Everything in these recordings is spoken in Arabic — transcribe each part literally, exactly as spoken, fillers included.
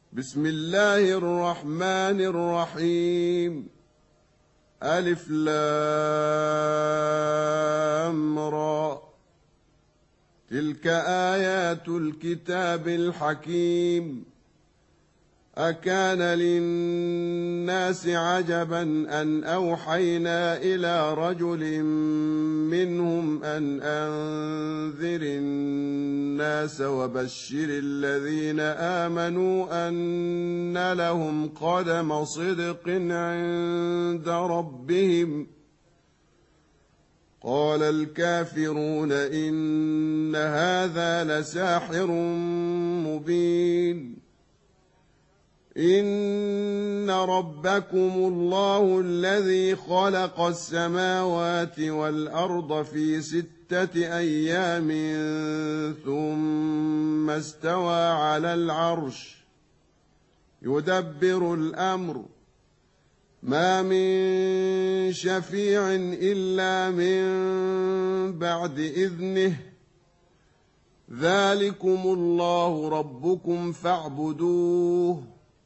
بسم الله الرحمن الرحيم. ألف لام را. تلك آيات الكتاب الحكيم. أكان للناس عجبا أن أوحينا إلى رجل منهم أن أنذر الناس وبشر الذين آمنوا أن لهم قدم صدق عند ربهم. قال الكافرون إن هذا لساحر مبين. إن ربكم الله الذي خلق السماوات والأرض في ستة أيام ثم استوى على العرش يدبر الأمر ما من شفيع إلا من بعد إذنه ذلكم الله ربكم فاعبدوه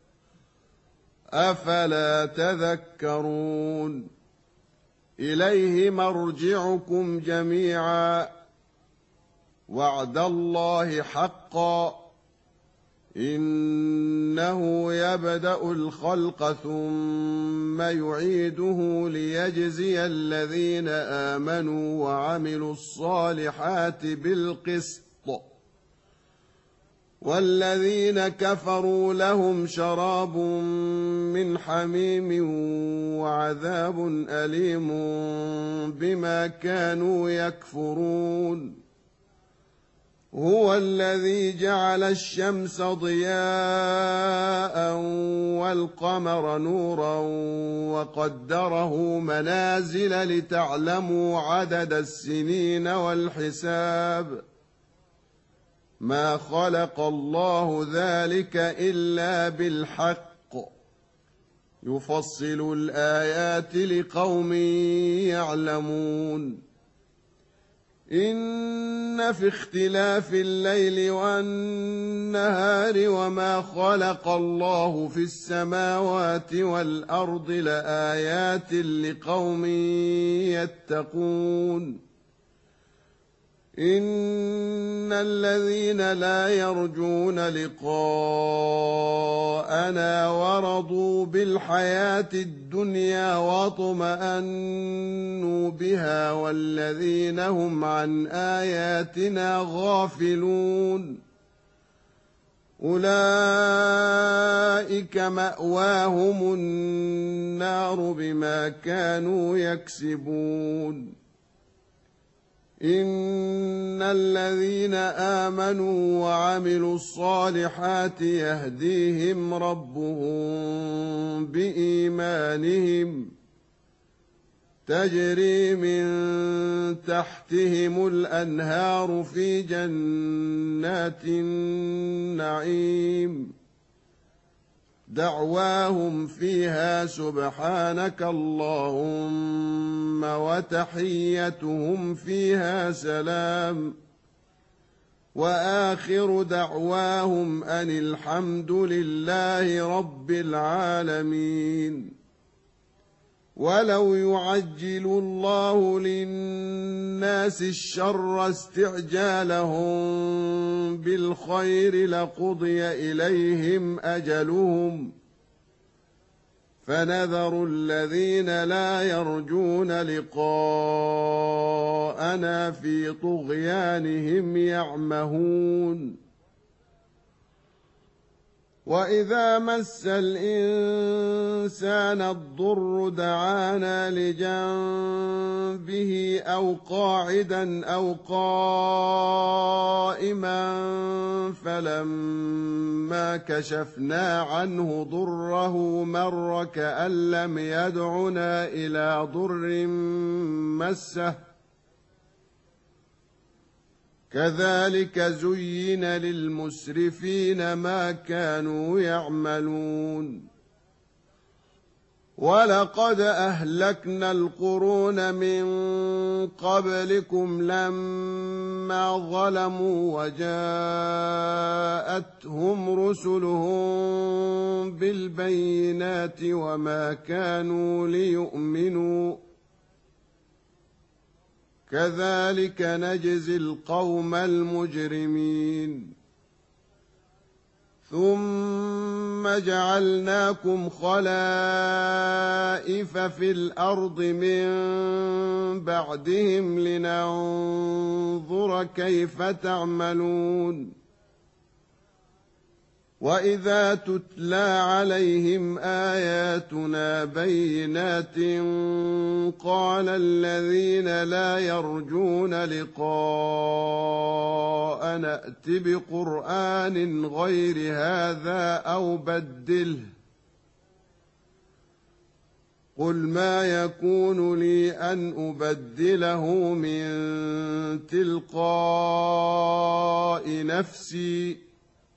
أفلا تذكرون. إليه مرجعكم جميعا وعد الله حقا إنه يبدأ الخلق ثم يعيده ليجزي الذين آمنوا وعملوا الصالحات بالقسط والذين كفروا لهم شراب من حميم وعذاب أليم بما كانوا يكفرون. هو الذي جعل الشمس ضياء والقمر نورا وقدره منازل لتعلموا عدد السنين والحساب. ما خلق الله ذلك إلا بالحق يفصل الآيات لقوم يعلمون. إن في اختلاف الليل والنهار وما خلق الله في السماوات والأرض لآيات لقوم يتقون. إن الذين لا يرجون لقاءنا ورضوا بالحياة الدنيا واطمأنوا بها والذين هم عن آياتنا غافلون أولئك مأواهم النار بما كانوا يكسبون. إن الذين آمنوا وعملوا الصالحات يهديهم ربهم بإيمانهم تجري من تحتهم الأنهار في جنات النعيم دعواهم فيها سبحانك اللهم وتحيتهم فيها سلام وآخر دعواهم أن الحمد لله رب العالمين. ولو يعجل الله للناس الشر استعجالهم بالخير لقضي إليهم أجلهم فنذر الذين لا يرجون لقاءنا في طغيانهم يعمهون. وإذا مس الإنسان الضر دعانا لجنبه أو قاعدا أو قائما فلما كشفنا عنه ضره مر كأن لم يدعنا إلى ضر مسه كذلك زين للمسرفين ما كانوا يعملون. ولقد أهلكنا القرون من قبلكم لما ظلموا وجاءتهم رسلهم بالبينات وما كانوا ليؤمنوا كذلك نجزي القوم المجرمين ثم جعلناكم خلائف في الأرض من بعدهم لننظر كيف تعملون وإذا تتلى عليهم آياتنا بينات قال الذين لا يرجون لقاء نأت بقرآن غير هذا أو بدله قل ما يكون لي أن أبدله من تلقاء نفسي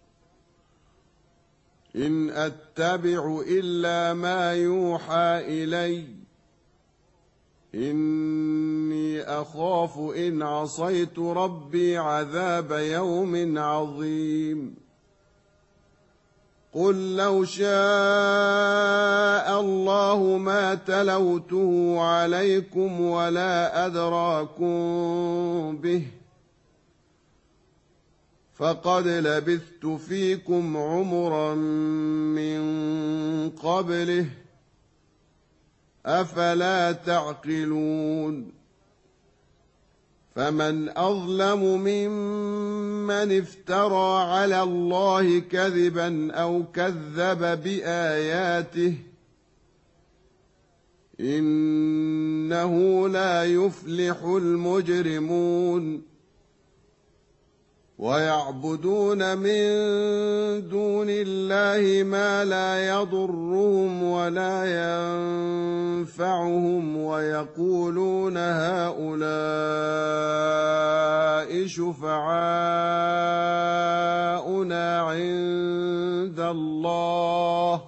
إن أتبع إلا ما يوحى إلي إني أخاف إن عصيت ربي عذاب يوم عظيم قل لو شاء الله ما تلوته عليكم ولا أدراكم به فقد لبثت فيكم عمرا من قبله أفلا تعقلون فمن أظلم ممن افترى على الله كذبا أو كذب بآياته إنه لا يفلح المجرمون ويعبدون من دون الله ما لا يضرهم ولا ينفعهم ويقولون هؤلاء شفعاؤنا عند الله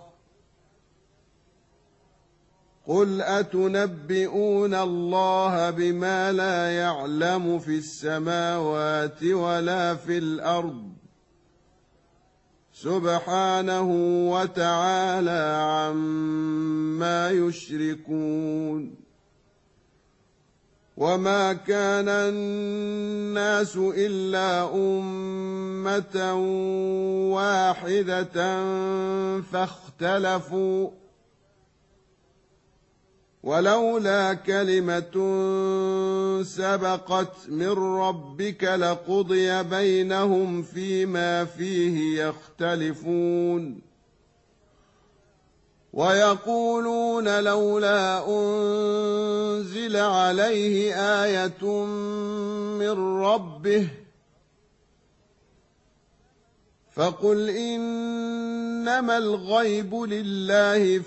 قل أتنبئون الله بما لا يعلم في السماوات ولا في الأرض سبحانه وتعالى عما يشركون وما كان الناس إلا أمة واحدة فاختلفوا ولولا كلمة سبقت من ربك لقضي بينهم فيما فيه يختلفون ويقولون لولا أنزل عليه آية من ربه فقل إنما الغيب لله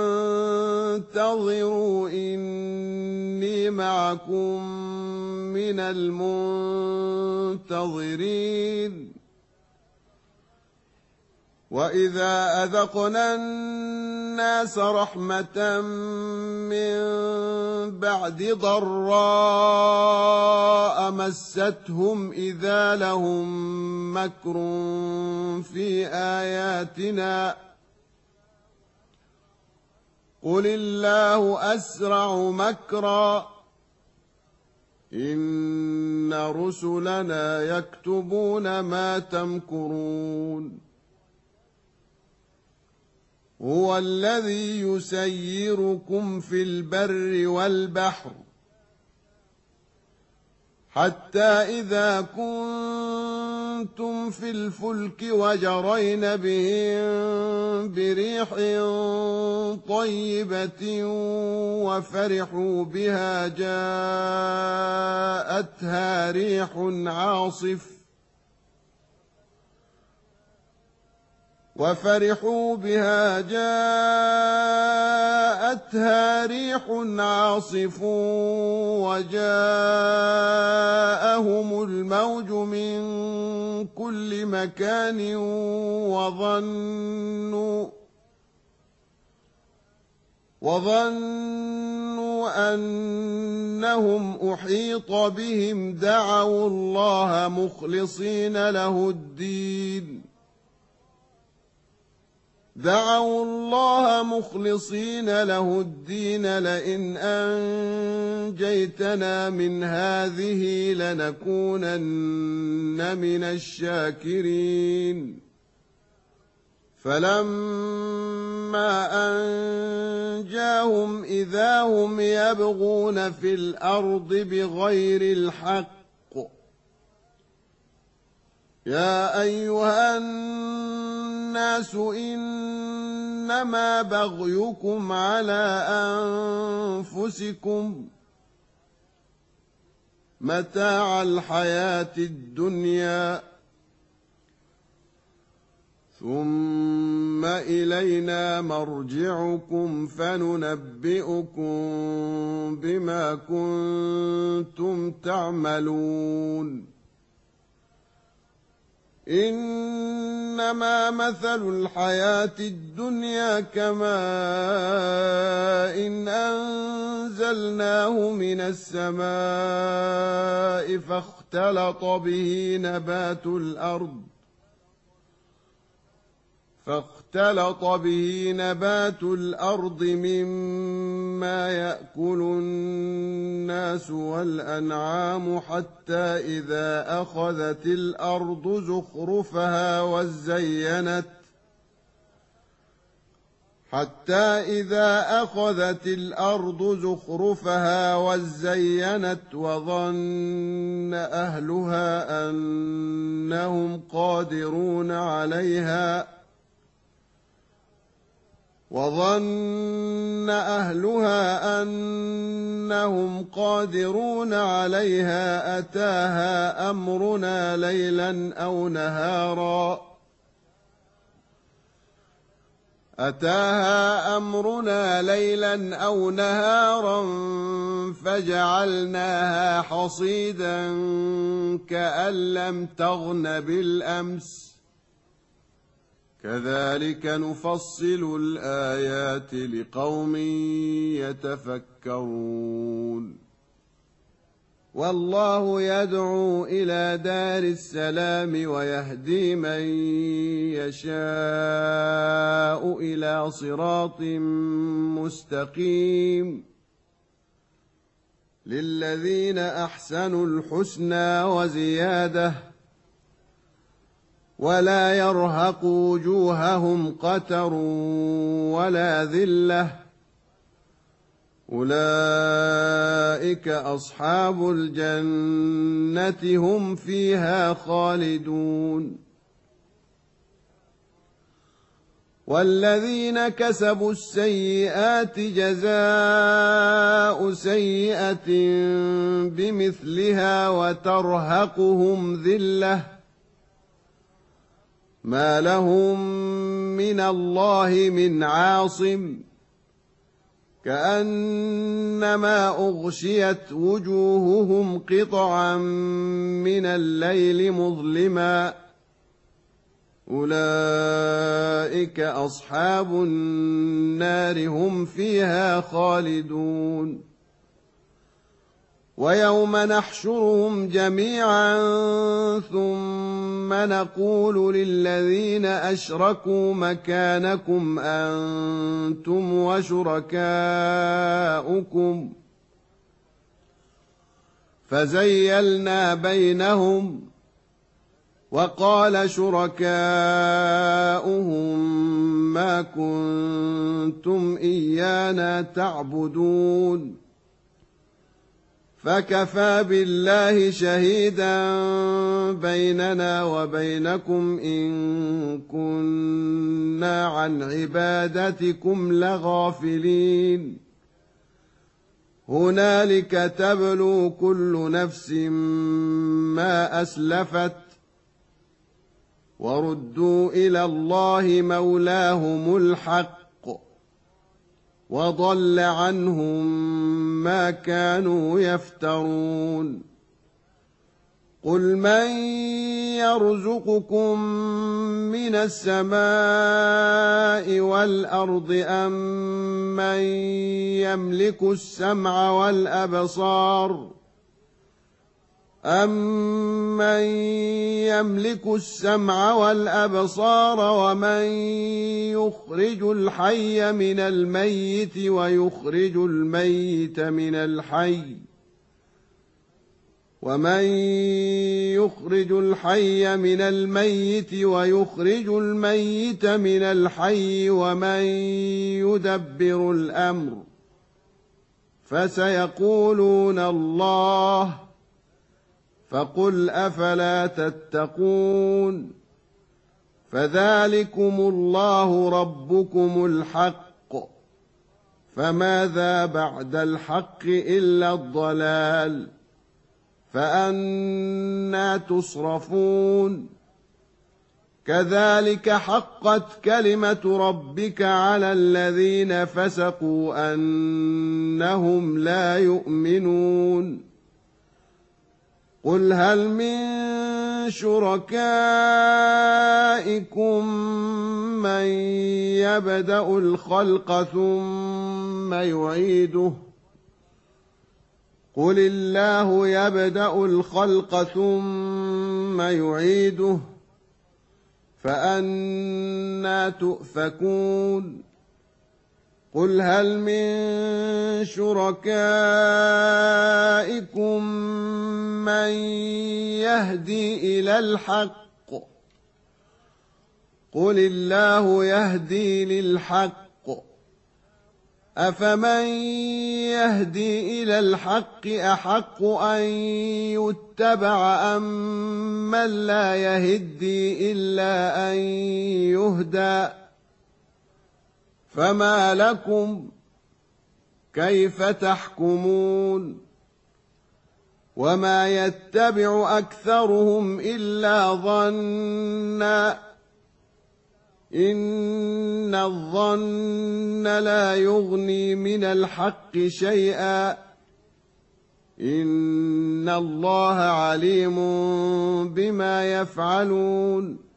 فانتظروا إني معكم من المنتظرين وإذا أذقنا الناس رحمة من بعد ضراء مستهم إذا لهم مكر في آياتنا قل الله أسرع مكرا إن رسلنا يكتبون ما تمكرون هو الذي يسيركم في البر والبحر حتى إذا كنتم في الفلك وجرين بهم بريح طيبة وفرحوا بها جاءتها ريح عاصف وفرحوا بها جاءتها ريح عاصف وجاءهم الموج من كل مكان وظنوا وظنوا أنهم أحيط بهم دعوا الله مخلصين له الدين دعوا الله مخلصين له الدين لئن أنجيتنا من هذه لنكونن من الشاكرين فلما أنجاهم إذا هم يبغون في الأرض بغير الحق يا أيها الناس إنما بغيكم على أنفسكم متاع الحياة الدنيا ثم إلينا مرجعكم فننبئكم بما كنتم تعملون إنما مثل الحياة الدنيا كماء إن أنزلناه من السماء فاختلط به نبات الأرض فاختلط به نبات الأرض مما يأكل الناس والأنعام حتى إذا أخذت الأرض زخرفها وزينت حتى إذا أخذت الأرض زخرفها وزينت وظن أهلها أنهم قادرون عليها وظن أهلها أنهم قادرون عليها أتاها أمرنا ليلا أو نهارا أتاها أمرنا ليلا أو نهارا فجعلناها حصيدا كأن لم تغن بالأمس كذلك نفصل الآيات لقوم يتفكرون والله يدعو إلى دار السلام ويهدي من يشاء إلى صراط مستقيم للذين أحسنوا الحسنى وزيادة ولا يرهق وجوههم قتر ولا ذلة أولئك أصحاب الجنة هم فيها خالدون والذين كسبوا السيئات جزاء سيئة بمثلها وترهقهم ذلة ما لهم من الله من عاصم كأنما أغشيت وجوههم قطعا من الليل مظلما أولئك أصحاب النار هم فيها خالدون ويوم نحشرهم جميعا ثم نقول للذين أشركوا مكانكم أنتم وشركاؤكم فزيلنا بينهم وقال شركاؤهم ما كنتم إيانا تعبدون فكفى بالله شهيدا بيننا وبينكم إن كنا عن عبادتكم لغافلين هنالك تبلو كل نفس ما أسلفت وردوا إلى الله مولاهم الحق وضل عنهم ما كانوا يفترون قل من يرزقكم من السماء والأرض أم من يملك السمع والأبصار أَمَّن يَمْلِكُ السَّمْعَ وَالْأَبْصَارَ وَمَن يُخْرِجُ الْحَيَّ مِنَ الْمَيِّتِ وَيُخْرِجُ الْمَيِّتَ مِنَ الْحَيِّ وَمَن يُخْرِجُ الْحَيَّ مِنَ الْمَيِّتِ وَيُخْرِجُ الْمَيِّتَ مِنَ الْحَيِّ وَمَن يُدَبِّرُ الْأَمْرَ فَسَيَقُولُونَ اللَّهُ فقل أفلا تتقون فذلكم الله ربكم الحق فماذا بعد الحق إلا الضلال فأنى تصرفون كذلك حقت كلمة ربك على الذين فسقوا أنهم لا يؤمنون قل هل من شركائكم من يبدأ الخلق ثم يعيده قل الله يبدأ الخلق ثم يعيده فأنى تؤفكون قل هل من شركائكم من يهدي إلى الحق قل الله يهدي للحق أفمن يهدي إلى الحق أحق أن يتبع أم من لا يهدي إلا أن يهدى فما لكم كيف تحكمون وما يتبع أكثرهم إلا ظنا إن الظن لا يغني من الحق شيئا إن الله عليم بما يفعلون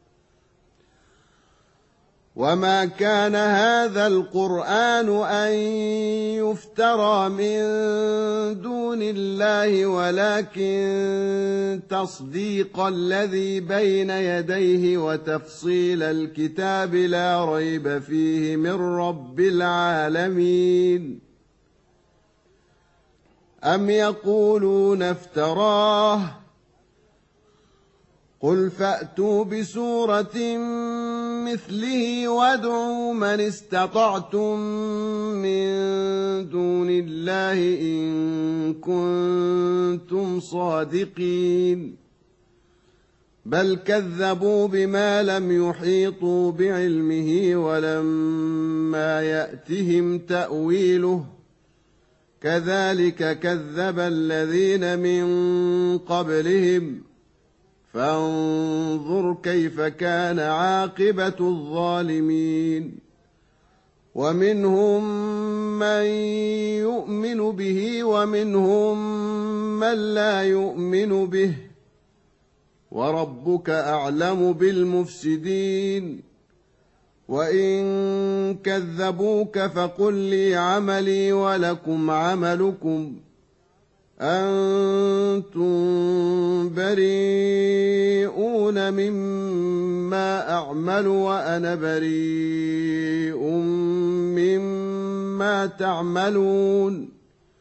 وما كان هذا القرآن أن يفترى من دون الله ولكن تصديق الذي بين يديه وتفصيل الكتاب لا ريب فيه من رب العالمين أم يقولون افتراه قل فأتوا بسورة مثله وادعوا من استطعتم من دون الله إن كنتم صادقين بل كذبوا بما لم يحيطوا بعلمه ولما يأتهم تأويله كذلك كذب الذين من قبلهم فانظر كيف كان عاقبة الظالمين ومنهم من يؤمن به ومنهم من لا يؤمن به وربك أعلم بالمفسدين وإن كذبوك فقل لي عملي ولكم عملكم أنتم بريئون مما أعمل وأنا بريء مما تعملون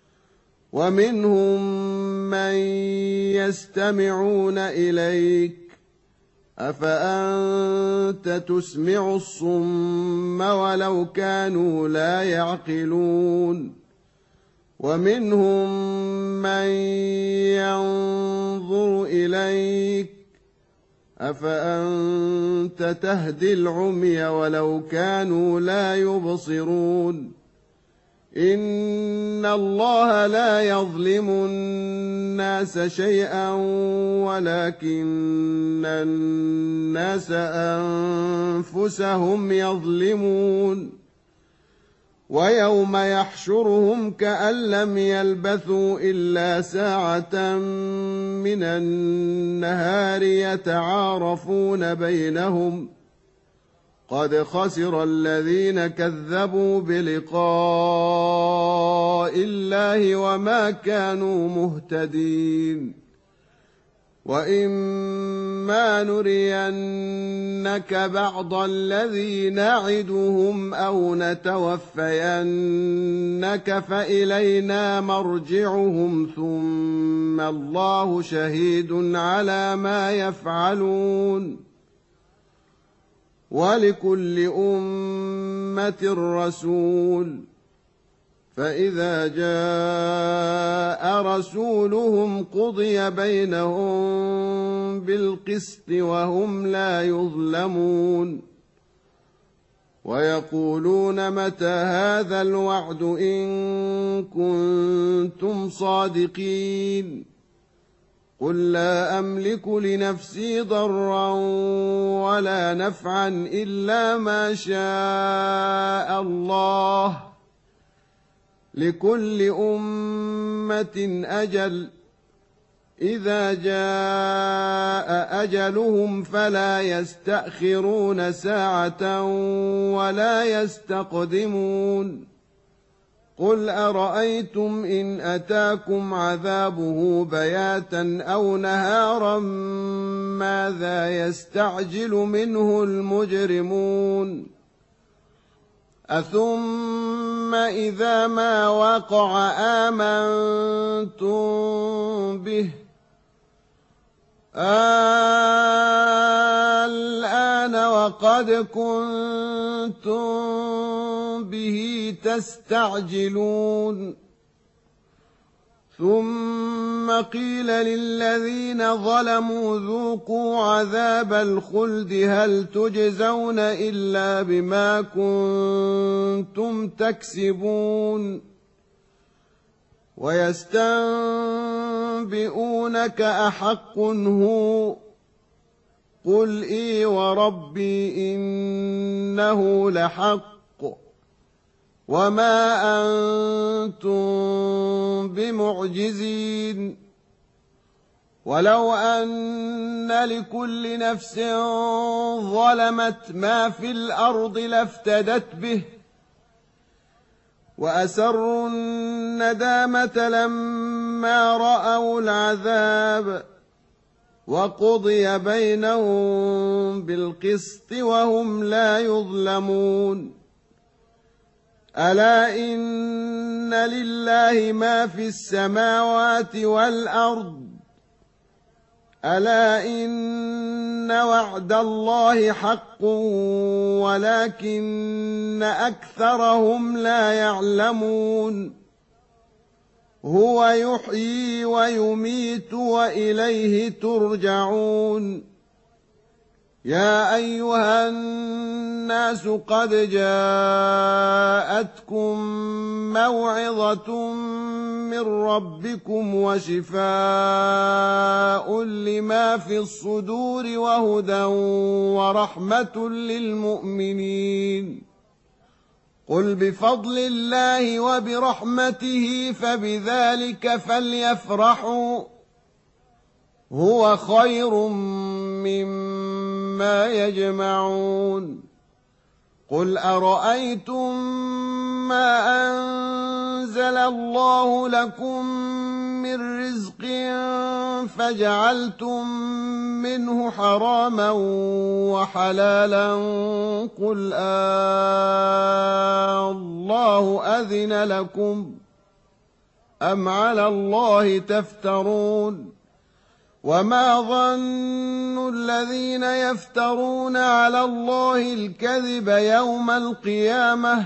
ومنهم من يستمعون إليك أفأنت تسمع الصم ولو كانوا لا يعقلون ومنهم من ينظر إليك أفأنت تهدي العمي ولو كانوا لا يبصرون إن الله لا يظلم الناس شيئا ولكن الناس أنفسهم يظلمون ويوم يحشرهم كأن لم يلبثوا إلا ساعة من النهار يتعارفون بينهم قد خسر الذين كذبوا بلقاء الله وما كانوا مهتدين وإما نرينك بعض الذي نعدهم أو نتوفينك فإلينا مرجعهم ثم الله شهيد على ما يفعلون ولكل أمة رسول فإذا جاء رسولهم قضي بينهم بالقسط وهم لا يظلمون ويقولون متى هذا الوعد إن كنتم صادقين قل لا أملك لنفسي ضرا ولا نفعا إلا ما شاء الله لكل أمة أجل إذا جاء أجلهم فلا يستأخرون ساعة ولا يستقدمون قل أرأيتم إن أتاكم عذابه بياتا أو نهارا ماذا يستعجل منه المجرمون أثم إذا ما وقع آمنتم به الآن وقد كنتم به تستعجلون ثم قيل للذين ظلموا ذوقوا عذاب الخلد هل تجزون إلا بما كنتم تكسبون ويستنبئونك أحق هو قل إي وربي إنه لحق وما أنتم بمعجزين ولو أن لكل نفس ظلمت ما في الأرض لافتدت به وأسروا الندامة لما رأوا العذاب وقضي بينهم بالقسط وهم لا يظلمون ألا إن لله ما في السماوات والأرض ألا إن وعد الله حق ولكن أكثرهم لا يعلمون هو يحيي ويميت وإليه ترجعون يا أيها الناس قد جاءتكم موعظة من ربكم وشفاء لما في الصدور وهدى ورحمة للمؤمنين قل بفضل الله وبرحمته فبذلك فليفرحوا هو خير مما يجمعون قل أرأيتم ما أنزل الله لكم من رزق فجعلتم منه حراما وحلالا قل آه الله أذن لكم أم على الله تفترون وما ظن الذين يفترون على الله الكذب يوم القيامة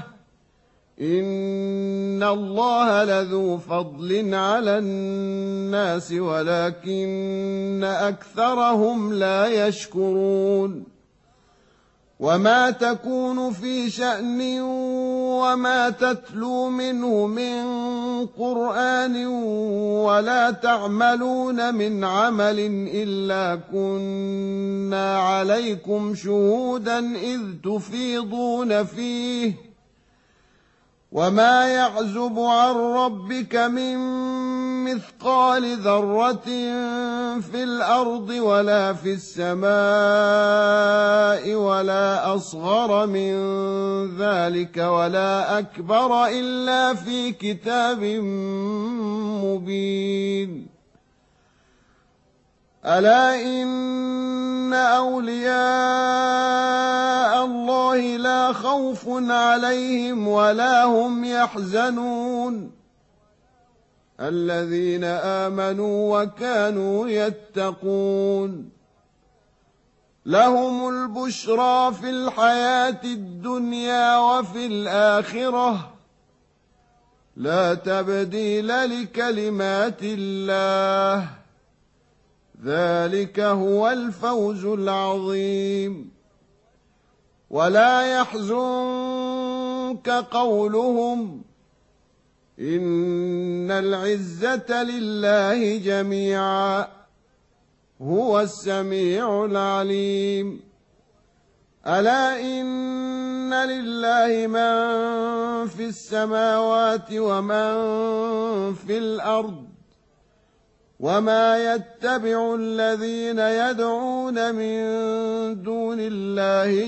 إن الله لذو فضل على الناس ولكن أكثرهم لا يشكرون وما تكون في شأن وما تتلو منه من قرآن ولا تعملون من عمل إلا كنا عليكم شهودا إذ تفيضون فيه وما يعزب عن ربك من مثقال ذرة في الأرض ولا في السماء ولا أصغر من ذلك ولا أكبر إلا في كتاب مبين. ألا إن أولياء الله لا خوف عليهم ولا هم يحزنون الذين آمنوا وكانوا يتقون لهم البشرى في الحياة الدنيا وفي الآخرة لا تبديل لكلمات الله ذلك هو الفوز العظيم. ولا يحزنك قولهم إن العزة لله جميعا هو السميع العليم. ألا إن لله من في السماوات ومن في الأرض وما يتبع الذين يدعون من دون الله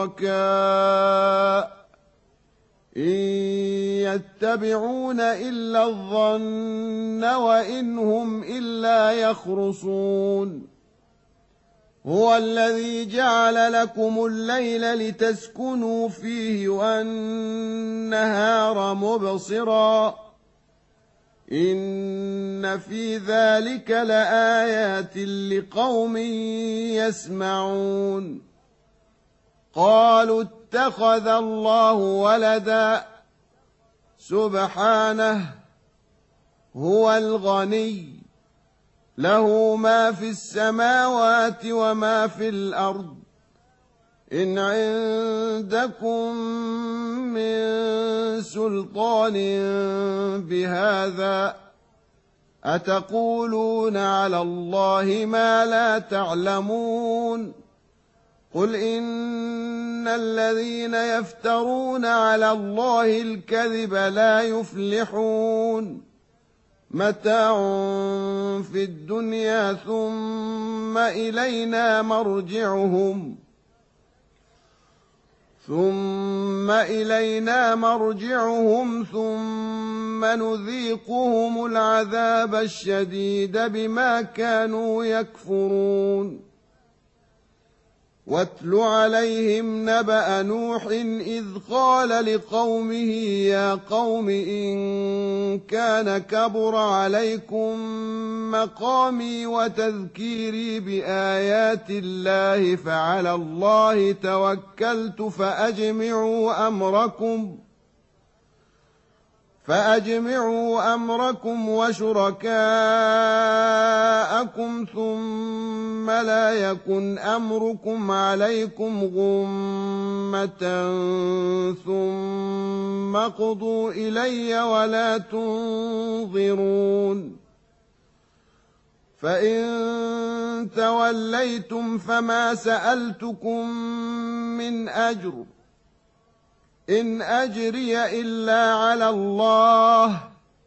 شركاء إن يتبعون إلا الظن وإن هم إلا يخرصون. هو الذي جعل لكم الليل لتسكنوا فيه والنهار مبصرا إن في ذلك لآيات لقوم يسمعون. قالوا اتخذ الله ولدا سبحانه هو الغني له ما في السماوات وما في الأرض إن عندكم من سلطان بهذا أتقولون على الله ما لا تعلمون. قل إن الذين يفترون على الله الكذب لا يفلحون متاع في الدنيا ثم إلينا مرجعهم ثم إلينا مرجعهم ثم نذيقهم العذاب الشديد بما كانوا يكفرون. واتل عليهم نبأ نوح إذ قال لقومه يا قوم إن كان كبر عليكم مقامي وتذكيري بآيات الله فعلى الله توكلت فأجمعوا أمركم فأجمعوا أمركم وشركاءكم ثم لا يكن أمركم عليكم غمة ثم اقضوا إلي ولا تنظرون. فإن توليتم فما سألتكم من أجر إن أجري إلا على الله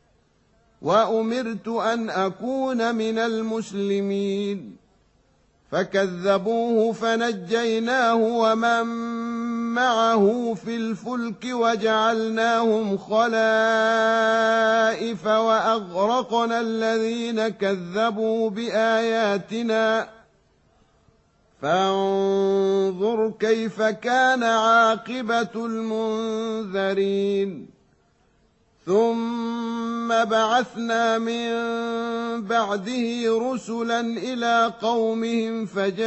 وأمرت أن أكون من المسلمين. فكذبوه فنجيناه ومن معه في الفلك وجعلناهم خلائف وأغرقنا الذين كذبوا بآياتنا فانظر كيف كان عاقبة المنذرين. ثم بعثنا من بعده رسلا إلى قومهم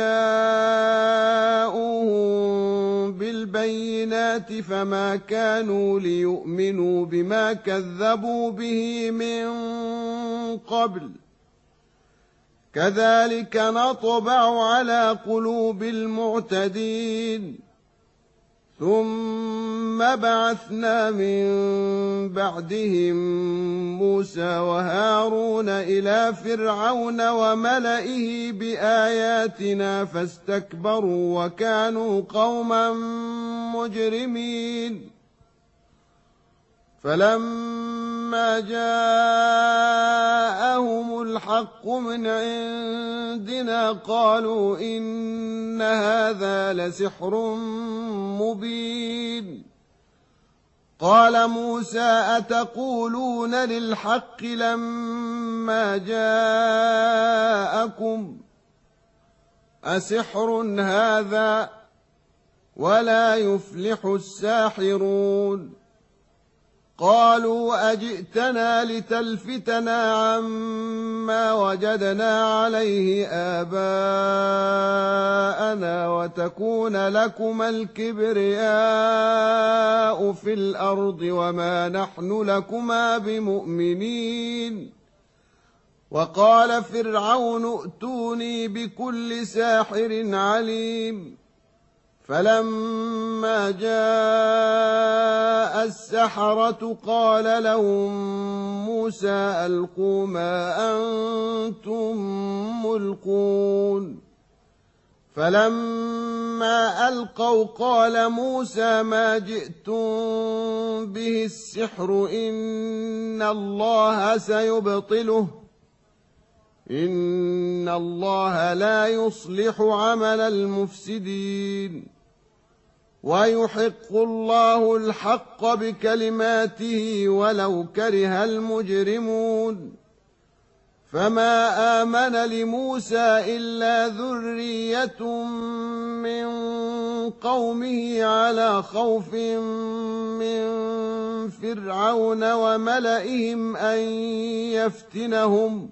فجاءوهم بالبينات فما كانوا ليؤمنوا بما كذبوا به من قبل كذلك نطبع على قلوب المعتدين. ثم بعثنا من بعدهم موسى وهارون إلى فرعون وملئه بآياتنا فاستكبروا وكانوا قوما مجرمين. فلما جاءهم الحق من عندنا قالوا إن هذا لسحر مبين. قال موسى أتقولون للحق لما جاءكم أسحر هذا ولا يفلح الساحرون. قالوا أجئتنا لتلفتنا عما وجدنا عليه آباءنا وتكون لكما الكبرياء في الأرض وما نحن لكما بمؤمنين. وقال فرعون ائتوني بكل ساحر عليم. فلما جاء السحرة قال لهم موسى ألقوا ما أنتم ملقون. فلما ألقوا قال موسى ما جئتم به السحر إن الله سيبطله إن الله لا يصلح عمل المفسدين ويحق الله الحق بكلماته ولو كره المجرمون. فما آمن لموسى إلا ذرية من قومه على خوف من فرعون وملئهم أن يفتنهم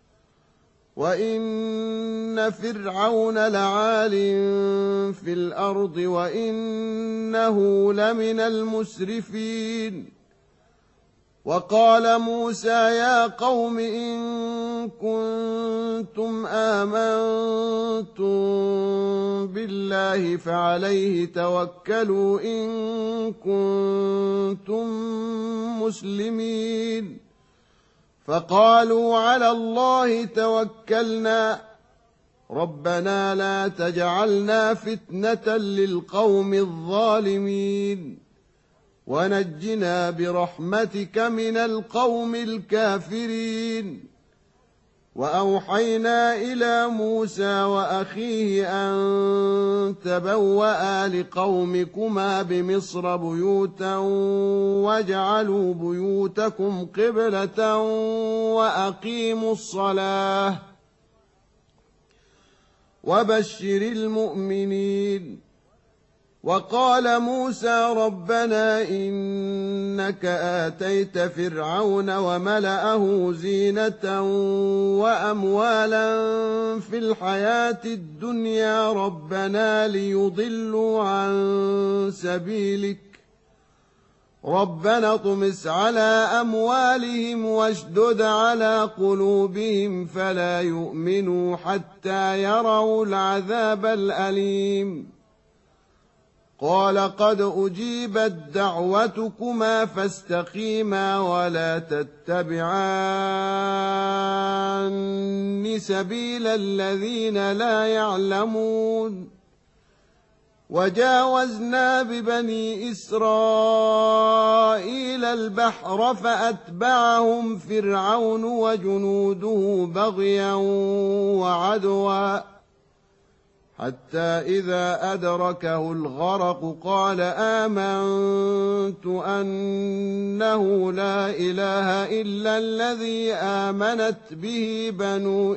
وإن فرعون لعال في الأرض وإنه لمن المسرفين. وقال موسى يا قوم إن كنتم آمنتم بالله فعليه توكلوا إن كنتم مسلمين. فقالوا على الله توكلنا ربنا لا تجعلنا فتنة للقوم الظالمين ونجنا برحمتك من القوم الكافرين. وأوحينا إلى موسى وأخيه أن تبوأ لقومكما بمصر بيوتا واجعلوا بيوتكم قبلة وأقيموا الصلاة وبشر المؤمنين. وقال موسى ربنا إنك آتيت فرعون وملأه زينة وأموالا في الحياة الدنيا ربنا ليضلوا عن سبيلك ربنا اطمس على أموالهم واشدد على قلوبهم فلا يؤمنوا حتى يروا العذاب الأليم. قال قد أجيبت دعوتكما فاستقيما ولا تتبعان سبيل الذين لا يعلمون. وجاوزنا ببني إسرائيل البحر فأتبعهم فرعون وجنوده بغيا وعدوا حتى إذا أدركه الغرق قال آمنت أنه لا إله إلا الذي آمنت به بنو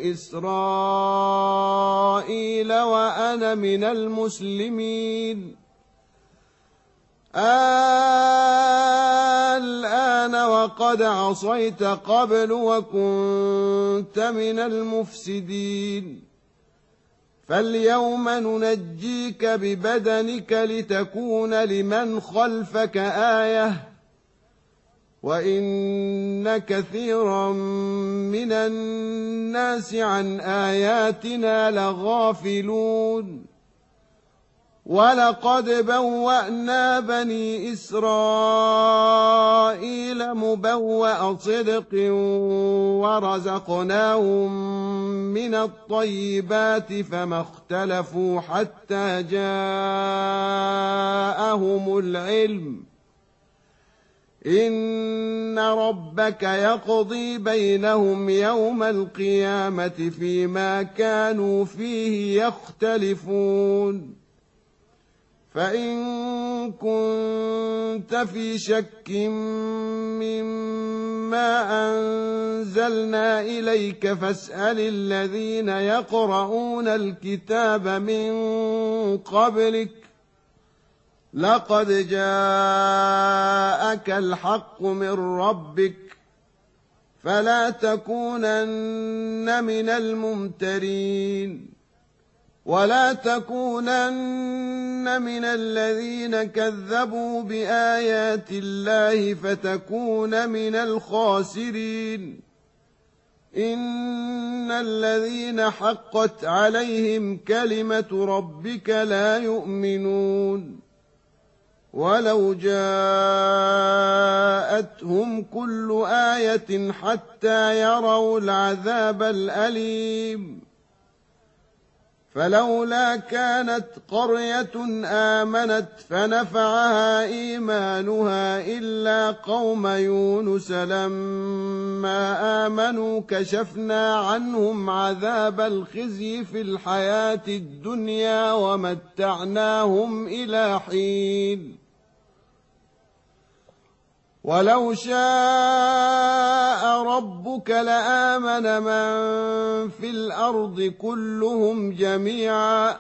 إسرائيل وأنا من المسلمين. الآن وقد عصيت قبل وكنت من المفسدين فاليوم ننجيك ببدنك لتكون لمن خلفك آية وإن كثيرا من الناس عن آياتنا لغافلون. ولقد بوأنا بني إسرائيل مبوأ صدق ورزقناهم من الطيبات فما اختلفوا حتى جاءهم العلم إن ربك يقضي بينهم يوم القيامة فيما كانوا فيه يختلفون فإن كنت في شك مما أنزلنا إليك فاسأل الذين يقرؤون الكتاب من قبلك لقد جاءك الحق من ربك فلا تكونن من الممترين ولا تكونن من الذين كذبوا بآيات الله فتكون من الخاسرين إن الذين حقت عليهم كلمة ربك لا يؤمنون ولو جاءتهم كل آية حتى يروا العذاب الأليم فلولا كانت قرية آمنت فنفعها إيمانها إلا قوم يونس لما آمنوا كشفنا عنهم عذاب الخزي في الحياة الدنيا ومتعناهم إلى حين ولو شاء ربك لآمن من في الأرض كلهم جميعا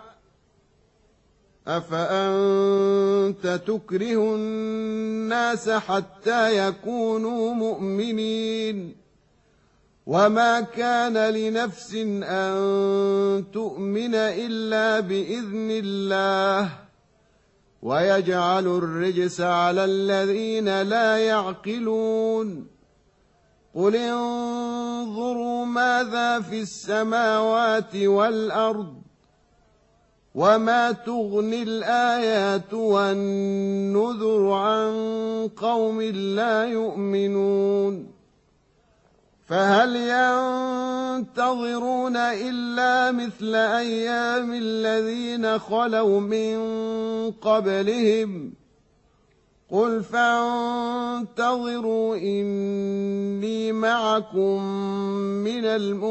أفأنت تكره الناس حتى يكونوا مؤمنين وما كان لنفس أن تؤمن إلا بإذن الله ويجعل الرجس على الذين لا يعقلون قل انظروا ماذا في السماوات والأرض وما تغني الآيات والنذر عن قوم لا يؤمنون فهل ينتظرون إلا مثل أيام الذين خلوا من قبلهم قل فانتظروا إني معكم من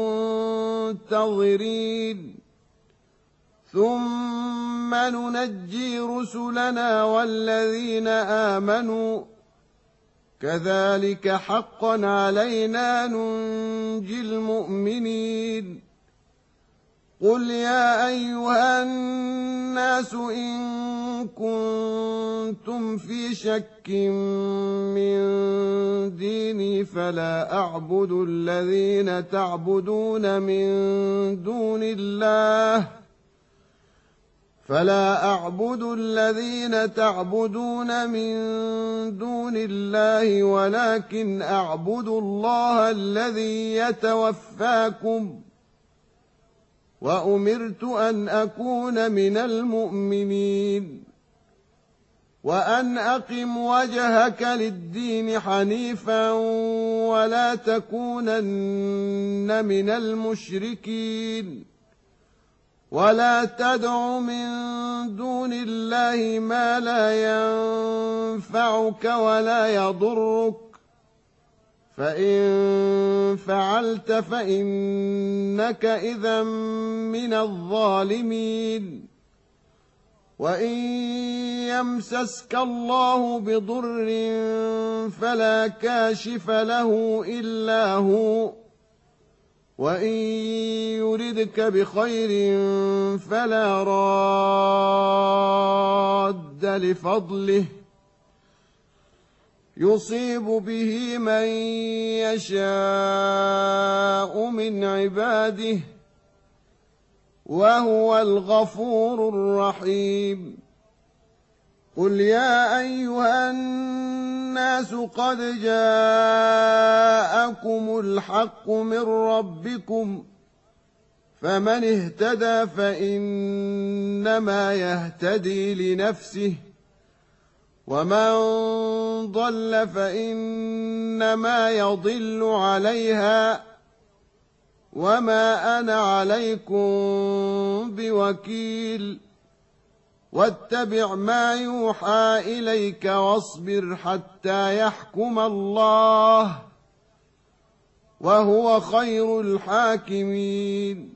المنتظرين ثم ننجي رسلنا والذين آمنوا كذلك حقا علينا ننجي المؤمنين قل يا أيها الناس إن كنتم في شك من ديني فلا أعبد الذين تعبدون من دون الله فلا أعبد الذين تعبدون من دون الله ولكن أعبد الله الذي يتوفاكم وأمرت أن أكون من المؤمنين وأن أقم وجهك للدين حنيفا ولا تكونن من المشركين ولا تدع من دون الله ما لا ينفعك ولا يضرك فإن فعلت فإنك إذا من الظالمين وإن يمسسك الله بضر فلا كاشف له إلا هو وإن يردك بخير فلا راد لفضله يصيب به من يشاء من عباده وهو الغفور الرحيم قل يا أيها الناس قد جاءكم الحق من ربكم فمن اهتدى فإنما يهتدي لنفسه ومن ضل فإنما يضل عليها وما أنا عليكم بوكيل واتبع ما يوحى إليك واصبر حتى يحكم الله وهو خير الحاكمين.